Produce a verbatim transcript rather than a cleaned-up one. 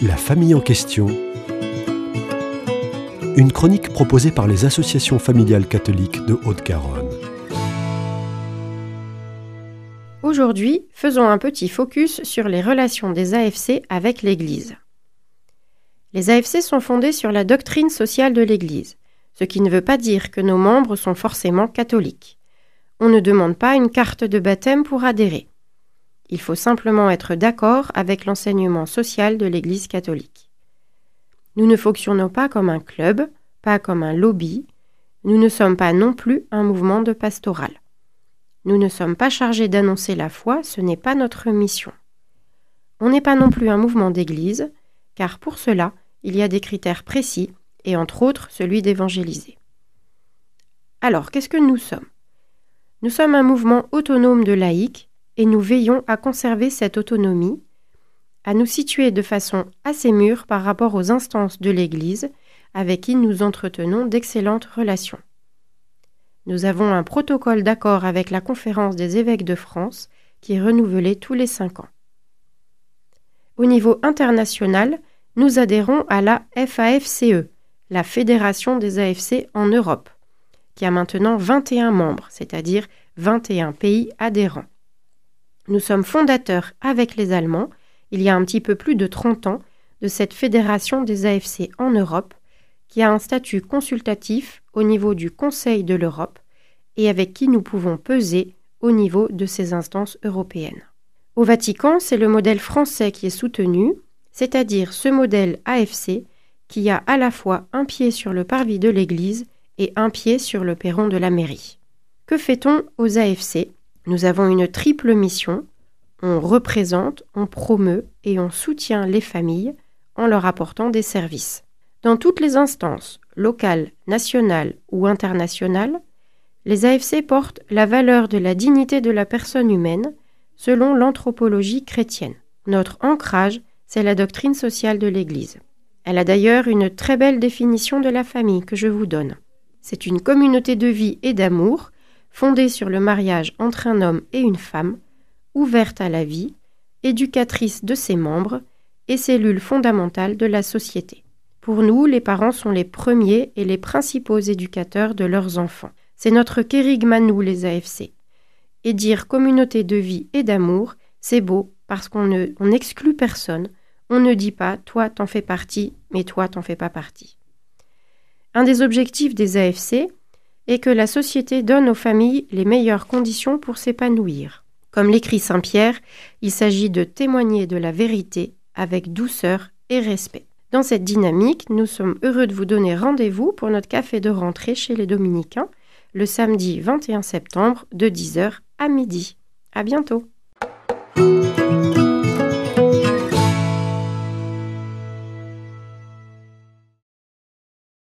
La famille en question. Une chronique proposée par les associations familiales catholiques de Haute-Garonne. Aujourd'hui, faisons un petit focus sur les relations des A F C avec l'Église. Les A F C sont fondés sur la doctrine sociale de l'Église, ce qui ne veut pas dire que nos membres sont forcément catholiques. On ne demande pas une carte de baptême pour adhérer. Il faut simplement être d'accord avec l'enseignement social de l'Église catholique. Nous ne fonctionnons pas comme un club, pas comme un lobby. Nous ne sommes pas non plus un mouvement de pastoral. Nous ne sommes pas chargés d'annoncer la foi, ce n'est pas notre mission. On n'est pas non plus un mouvement d'église, car pour cela, il y a des critères précis, et entre autres celui d'évangéliser. Alors, qu'est-ce que nous sommes ? Nous sommes un mouvement autonome de laïcs, et nous veillons à conserver cette autonomie, à nous situer de façon assez mûre par rapport aux instances de l'Église, avec qui nous entretenons d'excellentes relations. Nous avons un protocole d'accord avec la Conférence des évêques de France, qui est renouvelé tous les cinq ans. Au niveau international, nous adhérons à la F A F C E, la Fédération des A F C en Europe, qui a maintenant vingt et un membres, c'est-à-dire vingt et un pays adhérents. Nous sommes fondateurs avec les Allemands, il y a un petit peu plus de trente ans, de cette Fédération des A F C en Europe, qui a un statut consultatif au niveau du Conseil de l'Europe et avec qui nous pouvons peser au niveau de ces instances européennes. Au Vatican, c'est le modèle français qui est soutenu, c'est-à-dire ce modèle A F C qui a à la fois un pied sur le parvis de l'Église et un pied sur le perron de la mairie. Que fait-on aux A F C ? Nous avons une triple mission. On représente, on promeut et on soutient les familles en leur apportant des services. Dans toutes les instances, locales, nationales ou internationales, les A F C portent la valeur de la dignité de la personne humaine selon l'anthropologie chrétienne. Notre ancrage, c'est la doctrine sociale de l'Église. Elle a d'ailleurs une très belle définition de la famille que je vous donne. C'est une communauté de vie et d'amour fondée sur le mariage entre un homme et une femme, ouverte à la vie, éducatrice de ses membres et cellule fondamentale de la société. Pour nous, les parents sont les premiers et les principaux éducateurs de leurs enfants. C'est notre kérygma, nous, les A F C. Et dire communauté de vie et d'amour, c'est beau parce qu'on ne, on n'exclut personne. On ne dit pas « toi, t'en fais partie, mais toi, t'en fais pas partie ». Un des objectifs des A F C est que la société donne aux familles les meilleures conditions pour s'épanouir. Comme l'écrit saint Pierre, il s'agit de témoigner de la vérité avec douceur et respect. Dans cette dynamique, nous sommes heureux de vous donner rendez-vous pour notre café de rentrée chez les Dominicains, le samedi vingt et un septembre de dix heures à midi. À bientôt.